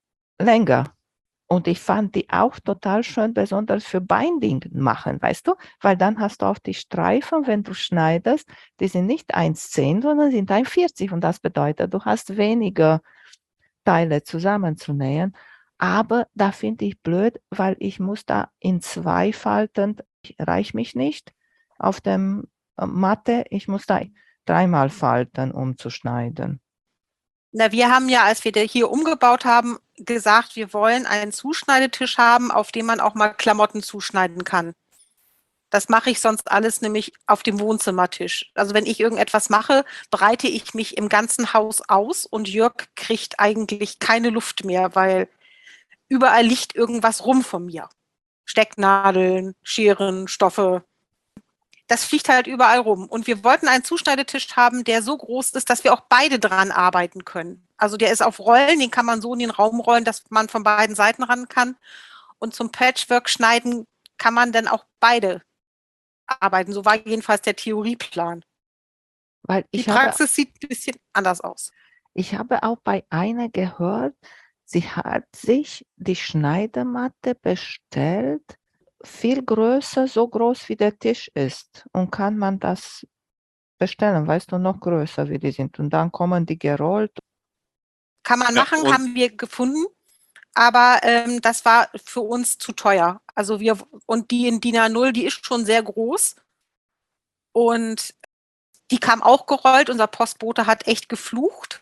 länger. Und ich fand die auch total schön, besonders für Binding machen, weißt du? Weil dann hast du auch die Streifen, wenn du schneidest, die sind nicht 1,10, sondern sind 1,40. Und das bedeutet, du hast weniger Teile zusammenzunähen. Aber da finde ich blöd, weil ich muss da in zwei Falten, reicht mich nicht auf dem Matte, ich muss da dreimal falten, um zu schneiden. Na, wir haben ja, als wir hier umgebaut haben, gesagt, wir wollen einen Zuschneidetisch haben, auf dem man auch mal Klamotten zuschneiden kann. Das mache ich sonst alles nämlich auf dem Wohnzimmertisch. Also wenn ich irgendetwas mache, breite ich mich im ganzen Haus aus und Jörg kriegt eigentlich keine Luft mehr, weil überall liegt irgendwas rum von mir. Stecknadeln, Scheren, Stoffe. Das fliegt halt überall rum. Und wir wollten einen Zuschneidetisch haben, der so groß ist, dass wir auch beide dran arbeiten können. Also der ist auf Rollen, den kann man so in den Raum rollen, dass man von beiden Seiten ran kann. Und zum Patchwork schneiden kann man dann auch beide arbeiten. So war jedenfalls der Theorieplan. Weil Die Praxis sieht ein bisschen anders aus. Ich habe auch bei einer gehört, sie hat sich die Schneidematte bestellt, viel größer, so groß wie der Tisch ist. Und kann man das bestellen, weißt du, noch größer wie die sind. Und dann kommen die gerollt. Kann man machen, haben wir gefunden. Aber das war für uns zu teuer. Also und die in DIN A0, die ist schon sehr groß. Und die kam auch gerollt. Unser Postbote hat echt geflucht.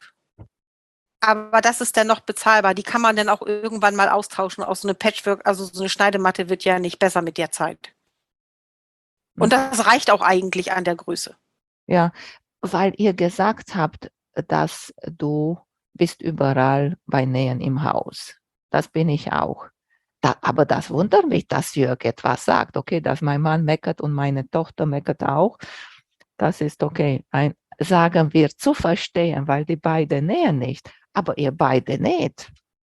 Aber das ist dann noch bezahlbar. Die kann man dann auch irgendwann mal austauschen. Auch so eine Patchwork, also so eine Schneidematte wird ja nicht besser mit der Zeit. Und das reicht auch eigentlich an der Größe. Ja, weil ihr gesagt habt, dass du bist überall bei Nähen im Haus. Das bin ich auch. Aber das wundert mich, dass Jörg etwas sagt. Okay, dass mein Mann meckert und meine Tochter meckert auch. Das ist okay. Sagen wir zu verstehen, weil die beiden nähen nicht. Aber ihr beide näht.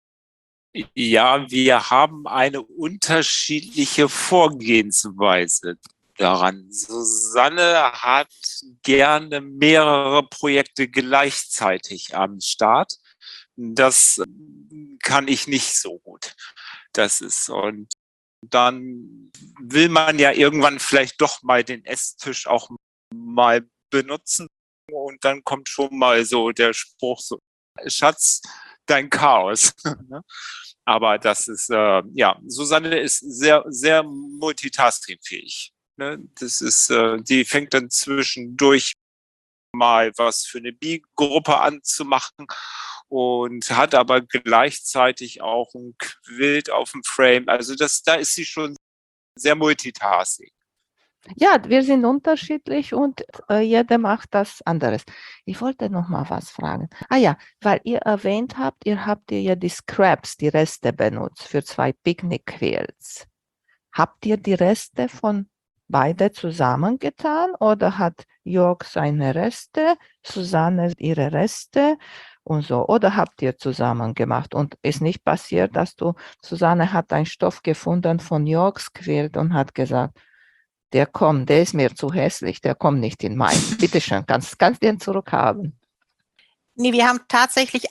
Ja, wir haben eine unterschiedliche Vorgehensweise daran. Susanne hat gerne mehrere Projekte gleichzeitig am Start. Das kann ich nicht so gut. Das ist, und dann will man ja irgendwann vielleicht doch mal den Esstisch auch mal benutzen. Und dann kommt schon mal so der Spruch so, Schatz, dein Chaos. Aber das ist, ja, Susanne ist sehr, sehr multitaskingfähig. Ne? Das ist, die fängt dann zwischendurch mal was für eine Bi-Gruppe anzumachen und hat aber gleichzeitig auch ein Quilt auf dem Frame. Also da ist sie schon sehr multitasking. Ja, wir sind unterschiedlich und jeder macht das anderes. Ich wollte noch mal was fragen. Ah ja, weil ihr erwähnt habt, ihr habt ja die Scraps, die Reste benutzt für 2 Picknick-Quilts. Habt ihr die Reste von beide zusammengetan oder hat Jörg seine Reste, Susanne ihre Reste und so? Oder habt ihr zusammen gemacht und ist nicht passiert, dass Susanne hat einen Stoff gefunden von Jörgs Quilt und hat gesagt, der ist mir zu hässlich, der kommt nicht in meinen. Bitte schön, kannst den zurückhaben. Nee, wir haben tatsächlich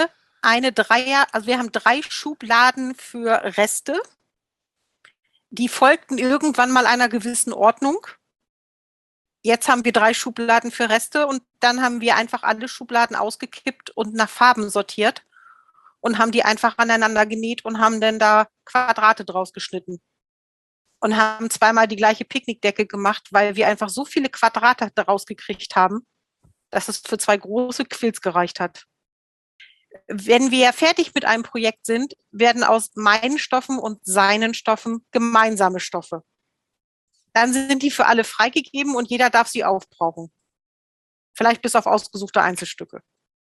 also wir haben 3 Schubladen für Reste. Die folgten irgendwann mal einer gewissen Ordnung. Jetzt haben wir 3 Schubladen für Reste und dann haben wir einfach alle Schubladen ausgekippt und nach Farben sortiert und haben die einfach aneinander genäht und haben dann da Quadrate draus geschnitten. Und haben zweimal die gleiche Picknickdecke gemacht, weil wir einfach so viele Quadrate daraus gekriegt haben, dass es für 2 große Quilts gereicht hat. Wenn wir fertig mit einem Projekt sind, werden aus meinen Stoffen und seinen Stoffen gemeinsame Stoffe. Dann sind die für alle freigegeben und jeder darf sie aufbrauchen. Vielleicht bis auf ausgesuchte Einzelstücke.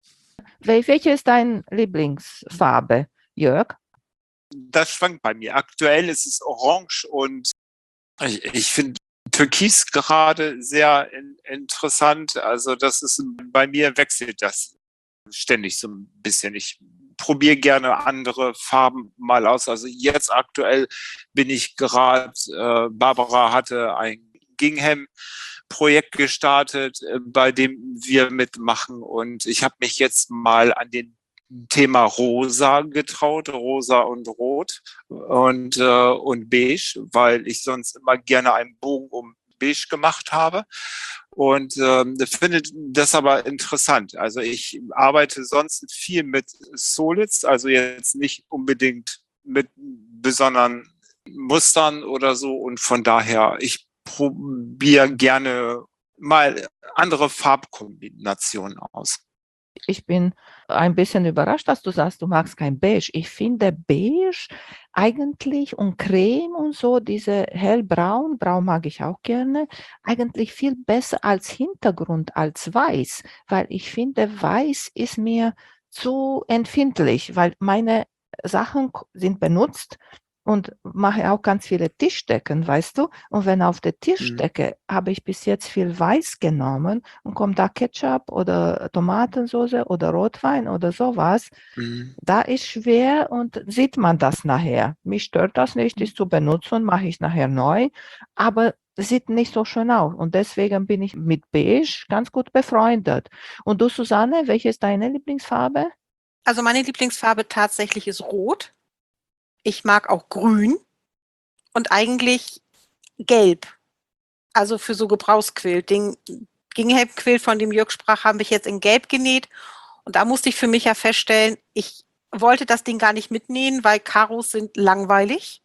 Welche ist deine Lieblingsfarbe, Jörg? Das schwankt bei mir. Aktuell ist es orange und ich finde Türkis gerade sehr interessant. Also das ist, bei mir wechselt das ständig so ein bisschen. Ich probiere gerne andere Farben mal aus. Also jetzt aktuell bin ich gerade, Barbara hatte ein Gingham-Projekt gestartet, bei dem wir mitmachen. Und ich habe mich jetzt mal an den Thema Rosa getraut, Rosa und Rot und Beige, weil ich sonst immer gerne einen Bogen um Beige gemacht habe. Und finde das aber interessant. Also ich arbeite sonst viel mit Solids, also jetzt nicht unbedingt mit besonderen Mustern oder so. Und von daher, ich probiere gerne mal andere Farbkombinationen aus. Ich bin ein bisschen überrascht, dass du sagst, du magst kein Beige. Ich finde Beige eigentlich und Creme und so, diese hellbraun, braun mag ich auch gerne, eigentlich viel besser als Hintergrund, als weiß, weil ich finde, weiß ist mir zu empfindlich, weil meine Sachen sind benutzt und mache auch ganz viele Tischdecken, weißt du? Und wenn auf der Tischdecke habe ich bis jetzt viel Weiß genommen und kommt da Ketchup oder Tomatensauce oder Rotwein oder sowas, da ist schwer und sieht man das nachher. Mich stört das nicht, ist zu benutzen, mache ich nachher neu, aber sieht nicht so schön aus. Und deswegen bin ich mit Beige ganz gut befreundet. Und du, Susanne, welche ist deine Lieblingsfarbe? Also meine Lieblingsfarbe tatsächlich ist Rot. Ich mag auch Grün und eigentlich Gelb. Also für so Gebrauchsquilt. Den Gingham-Quilt, von dem Jörg sprach, habe ich jetzt in Gelb genäht. Und da musste ich für mich ja feststellen, ich wollte das Ding gar nicht mitnähen, weil Karos sind langweilig.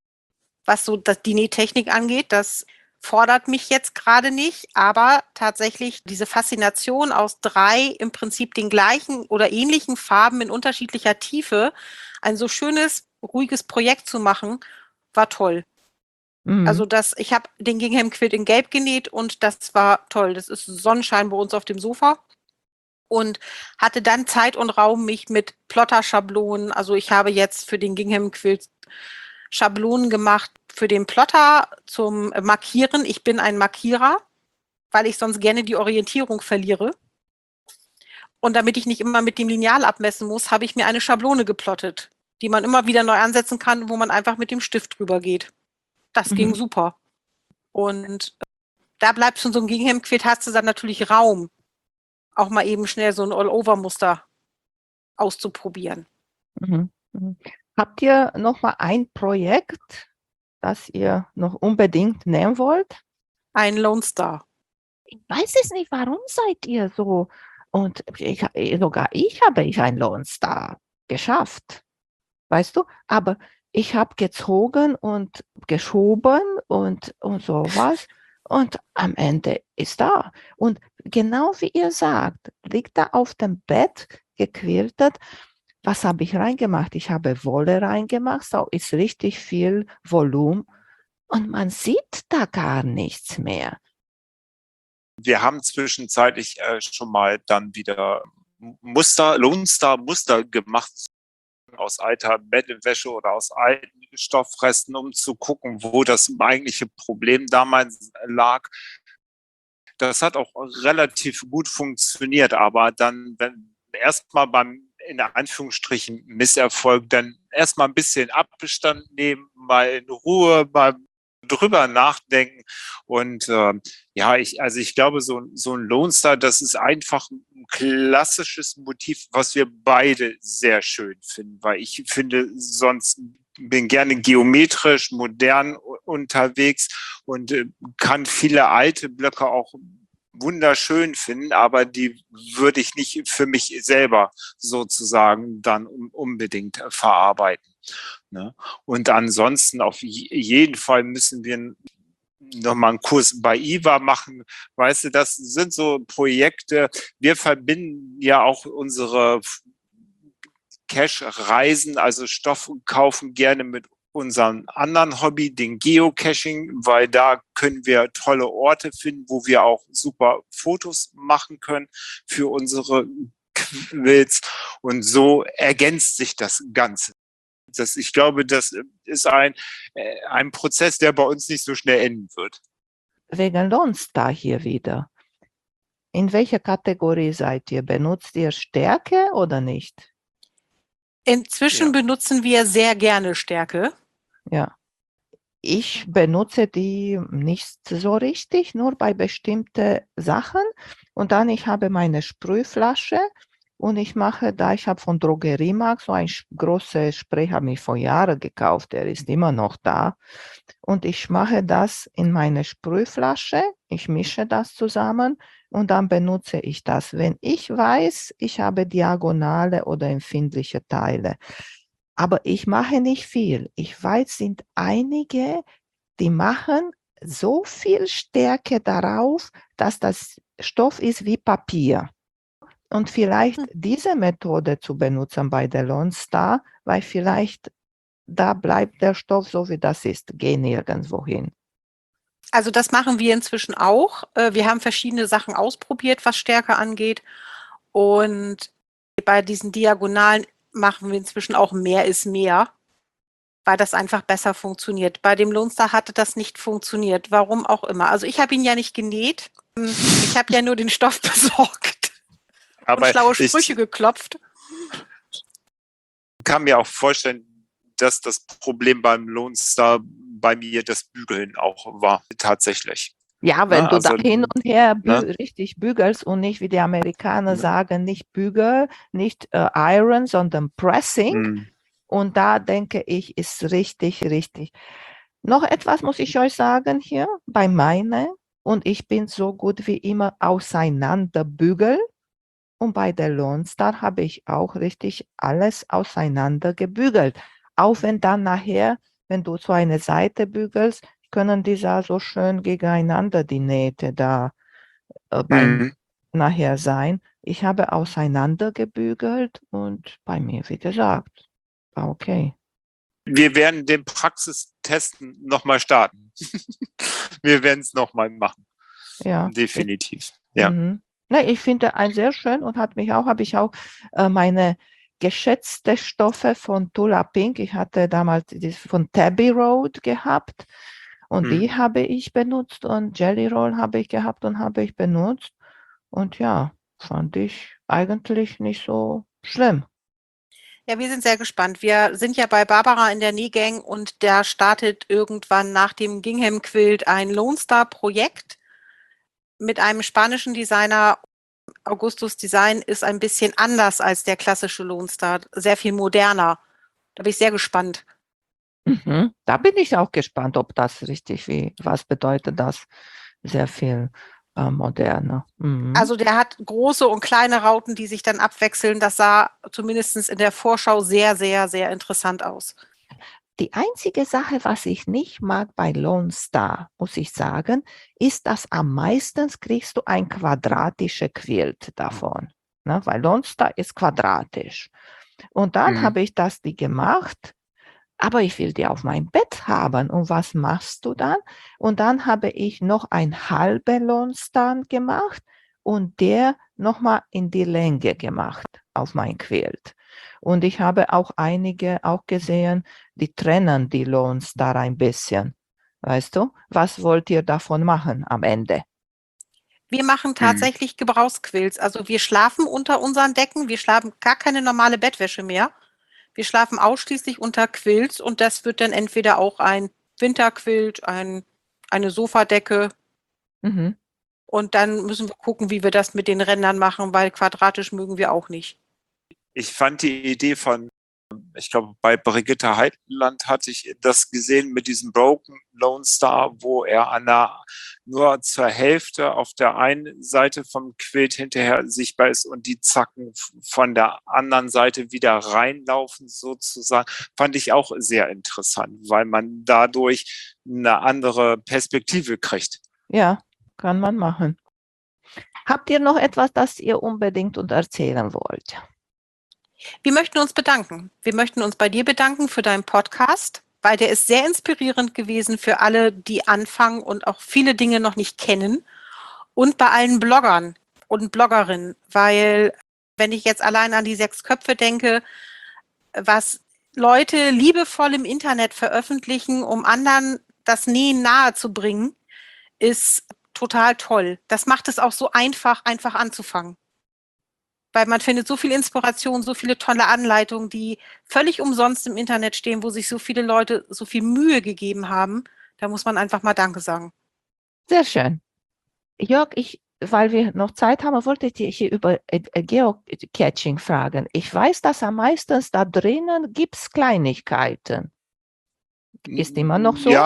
Was so die Nähtechnik angeht, das fordert mich jetzt gerade nicht. Aber tatsächlich diese Faszination aus 3 im Prinzip den gleichen oder ähnlichen Farben in unterschiedlicher Tiefe, ein so schönes, ruhiges Projekt zu machen, war toll. Also ich habe den Gingham Quilt in Gelb genäht und das war toll. Das ist Sonnenschein bei uns auf dem Sofa und hatte dann Zeit und Raum, mich mit Plotter-Schablonen, also ich habe jetzt für den Gingham Quilt Schablonen gemacht für den Plotter zum Markieren. Ich bin ein Markierer, weil ich sonst gerne die Orientierung verliere. Und damit ich nicht immer mit dem Lineal abmessen muss, habe ich mir eine Schablone geplottet, die man immer wieder neu ansetzen kann, wo man einfach mit dem Stift drüber geht. Das ging super. Und da bleibt schon so ein Gingham-Quilt, hast du dann natürlich Raum, auch mal eben schnell so ein All-Over-Muster auszuprobieren. Habt ihr noch mal ein Projekt, das ihr noch unbedingt nehmen wollt? Ein Lone Star. Ich weiß es nicht, warum seid ihr so? Und sogar ich habe ein Lone Star geschafft, weißt du? Aber ich habe gezogen und geschoben und sowas. Und am Ende ist da. Und genau wie ihr sagt, liegt da auf dem Bett gequiltet. Was habe ich reingemacht? Ich habe Wolle reingemacht, so ist richtig viel Volumen und man sieht da gar nichts mehr. Wir haben zwischenzeitlich schon mal dann wieder Lone Star Muster gemacht aus alter Bettwäsche oder aus alten Stoffresten, um zu gucken, wo das eigentliche Problem damals lag. Das hat auch relativ gut funktioniert, aber dann, wenn erstmal beim in Anführungsstrichen Misserfolg, dann erstmal ein bisschen Abstand nehmen, mal in Ruhe, mal drüber nachdenken. Und ich glaube, so ein Lone Star, das ist einfach ein klassisches Motiv, was wir beide sehr schön finden, weil ich finde, sonst bin gerne geometrisch, modern unterwegs und kann viele alte Blöcke auch wunderschön finden, aber die würde ich nicht für mich selber sozusagen dann unbedingt verarbeiten. Ne? Und ansonsten auf jeden Fall müssen wir nochmal einen Kurs bei IWA machen. Weißt du, das sind so Projekte. Wir verbinden ja auch unsere Cache-Reisen, also Stoff kaufen, gerne mit unserem anderen Hobby, den Geocaching, weil da können wir tolle Orte finden, wo wir auch super Fotos machen können für unsere Quills. Und so ergänzt sich das Ganze. Ich glaube, das ist ein Prozess, der bei uns nicht so schnell enden wird. Wegen Lone Star hier wieder. In welcher Kategorie seid ihr? Benutzt ihr Stärke oder nicht? Inzwischen benutzen wir sehr gerne Stärke. Ja. Ich benutze die nicht so richtig, nur bei bestimmten Sachen. Und dann, ich habe meine Sprühflasche und ich mache da, ich habe von Drogeriemarkt so ein großes Spray, habe ich vor Jahren gekauft, der ist immer noch da. Und ich mache das in meine Sprühflasche, ich mische das zusammen und dann benutze ich das. Wenn ich weiß, ich habe diagonale oder empfindliche Teile, aber ich mache nicht viel. Ich weiß, sind einige, die machen so viel Stärke darauf, dass das Stoff ist wie Papier. Und vielleicht diese Methode zu benutzen bei der Lone Star, weil vielleicht da bleibt der Stoff so, wie das ist, geh nirgendwo hin. Also das machen wir inzwischen auch. Wir haben verschiedene Sachen ausprobiert, was Stärke angeht. Und bei diesen Diagonalen machen wir inzwischen auch mehr ist mehr, weil das einfach besser funktioniert. Bei dem Lone Star hatte das nicht funktioniert, warum auch immer. Also ich habe ihn ja nicht genäht. Ich habe ja nur den Stoff besorgt aber und schlaue Sprüche geklopft. Ich kann mir auch vorstellen, dass das Problem beim Lone Star bei mir das Bügeln auch war, tatsächlich. Ja, wenn du da Also, hin und her ne? richtig bügelst und nicht, wie die Amerikaner sagen, nicht Bügel, nicht Iron, sondern Pressing. Und da denke ich, ist richtig, richtig. Noch etwas muss ich euch sagen hier bei meiner. Und ich bin so gut wie immer auseinander bügeln. Und bei der Lone Star habe ich auch richtig alles auseinander gebügelt. Auch wenn dann nachher, wenn du so eine Seite bügelst, können die da so schön gegeneinander die Nähte da nachher sein. Ich habe auseinander gebügelt und bei mir, wie gesagt, war okay. Wir werden den Praxistesten nochmal starten. Wir werden es nochmal machen. Ja. Definitiv. Ja. Ne, ich finde ein sehr schön und habe ich auch meine geschätzte Stoffe von Tula Pink. Ich hatte damals die von Tabby Road gehabt und die habe ich benutzt und Jelly Roll habe ich gehabt und habe ich benutzt. Und ja, fand ich eigentlich nicht so schlimm. Ja, wir sind sehr gespannt. Wir sind ja bei Barbara in der Nähgang und da startet irgendwann nach dem Gingham Quilt ein Lone Star Projekt mit einem spanischen Designer. Augustus Design ist ein bisschen anders als der klassische Lone Star, sehr viel moderner. Da bin ich sehr gespannt. Da bin ich auch gespannt, ob das richtig was bedeutet das? Sehr viel moderner. Also der hat große und kleine Rauten, die sich dann abwechseln. Das sah zumindest in der Vorschau sehr, sehr, sehr interessant aus. Die einzige Sache, was ich nicht mag bei Lone Star, muss ich sagen, ist, dass am meisten kriegst du ein quadratische Quilt davon. Ne? Weil Lone Star ist quadratisch. Und dann habe ich die gemacht, aber ich will die auf meinem Bett haben. Und was machst du dann? Und dann habe ich noch ein halber Lone Star gemacht und der nochmal in die Länge gemacht auf mein Quilt. Und ich habe auch einige auch gesehen, die trennen die Lone Star ein bisschen. Weißt du, was wollt ihr davon machen am Ende? Wir machen tatsächlich Gebrauchsquilts. Also wir schlafen unter unseren Decken. Wir schlafen gar keine normale Bettwäsche mehr. Wir schlafen ausschließlich unter Quilts und das wird dann entweder auch ein Winterquilt, eine Sofadecke. Mhm. Und dann müssen wir gucken, wie wir das mit den Rändern machen, weil quadratisch mögen wir auch nicht. Ich fand die Idee ich glaube, bei Brigitte Heitland hatte ich das gesehen mit diesem Broken Lone Star, wo er nur zur Hälfte auf der einen Seite vom Quilt hinterher sichtbar ist und die Zacken von der anderen Seite wieder reinlaufen sozusagen. Fand ich auch sehr interessant, weil man dadurch eine andere Perspektive kriegt. Ja, kann man machen. Habt ihr noch etwas, das ihr unbedingt erzählen wollt? Wir möchten uns bedanken. Wir möchten uns bei dir bedanken für deinen Podcast, weil der ist sehr inspirierend gewesen für alle, die anfangen und auch viele Dinge noch nicht kennen. Und bei allen Bloggern und Bloggerinnen, weil wenn ich jetzt allein an die 6 Köpfe denke, was Leute liebevoll im Internet veröffentlichen, um anderen das Nähen nahe zu bringen, ist total toll. Das macht es auch so einfach anzufangen. Weil man findet so viel Inspiration, so viele tolle Anleitungen, die völlig umsonst im Internet stehen, wo sich so viele Leute so viel Mühe gegeben haben. Da muss man einfach mal Danke sagen. Sehr schön. Jörg, weil wir noch Zeit haben, wollte ich dich über Geocaching fragen. Ich weiß, dass am meisten da drinnen gibt es Kleinigkeiten. Ist immer noch so?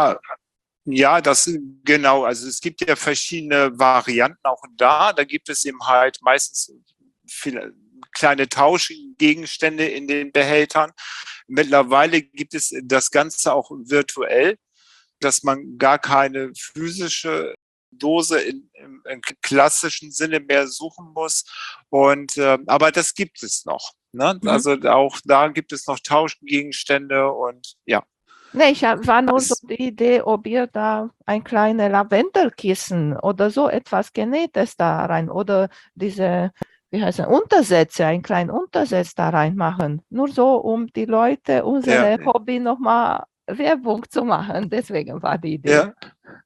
Ja, genau. Also es gibt ja verschiedene Varianten auch da. Da gibt es eben halt meistens viele kleine Tauschgegenstände in den Behältern. Mittlerweile gibt es das Ganze auch virtuell, dass man gar keine physische Dose im klassischen Sinne mehr suchen muss. Aber das gibt es noch. Ne? Mhm. Also auch da gibt es noch Tauschgegenstände und ja. Nee, war nur so die Idee, ob ihr da ein kleines Lavendelkissen oder so etwas Genähtes da rein oder diese, Untersätze, einen kleinen Untersatz da reinmachen. Nur so, um die Leute unsere Hobby nochmal Werbung zu machen. Deswegen war die Idee. Ja.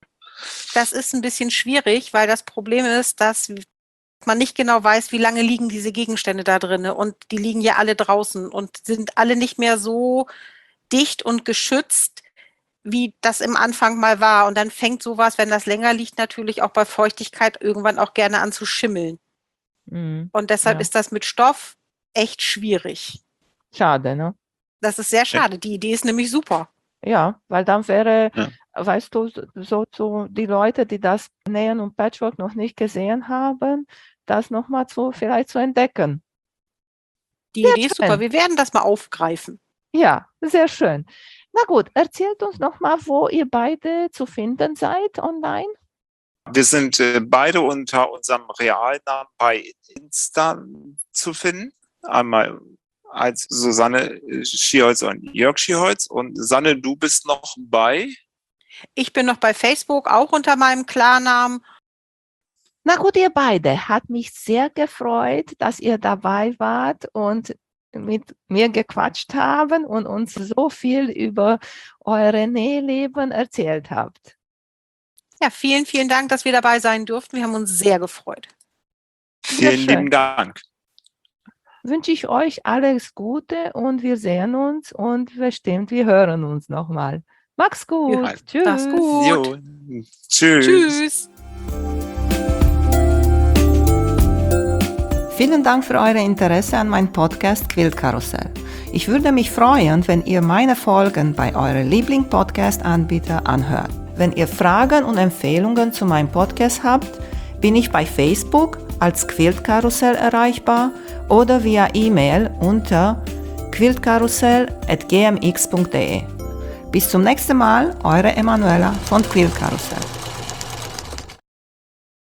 Das ist ein bisschen schwierig, weil das Problem ist, dass man nicht genau weiß, wie lange liegen diese Gegenstände da drin. Und die liegen ja alle draußen und sind alle nicht mehr so dicht und geschützt, wie das im Anfang mal war. Und dann fängt sowas, wenn das länger liegt, natürlich auch bei Feuchtigkeit irgendwann auch gerne an zu schimmeln. Mhm. Und deshalb ist das mit Stoff echt schwierig. Schade, ne? Das ist sehr schade. Die Idee ist nämlich super. Ja, weil dann wäre, weißt du, so die Leute, die das Nähen und Patchwork noch nicht gesehen haben, das nochmal vielleicht zu entdecken. Die Idee ist super. Wir werden das mal aufgreifen. Ja, sehr schön. Na gut, erzählt uns nochmal, wo ihr beide zu finden seid online. Wir sind beide unter unserem Realnamen bei Insta zu finden. Einmal als Susanne Schierholz und Jörg Schierholz. Und Sanne, du bist noch bei? Ich bin noch bei Facebook, auch unter meinem Klarnamen. Na gut, ihr beide. Hat mich sehr gefreut, dass ihr dabei wart und mit mir gequatscht haben und uns so viel über eure Nähleben erzählt habt. Ja, vielen, vielen Dank, dass wir dabei sein durften. Wir haben uns sehr gefreut. Vielen lieben Dank. Wünsche ich euch alles Gute und wir sehen uns und bestimmt, wir hören uns nochmal. Mach's gut. Ja, tschüss. Mach's gut. Jo. Tschüss. Tschüss. Vielen Dank für euer Interesse an meinem Podcast Quiltkarussell. Ich würde mich freuen, wenn ihr meine Folgen bei eurem Liebling-Podcast-Anbieter anhört. Wenn ihr Fragen und Empfehlungen zu meinem Podcast habt, bin ich bei Facebook als Quiltkarussell erreichbar oder via E-Mail unter quiltkarussell@gmx.de. Bis zum nächsten Mal, eure Emanuela von Quiltkarussell.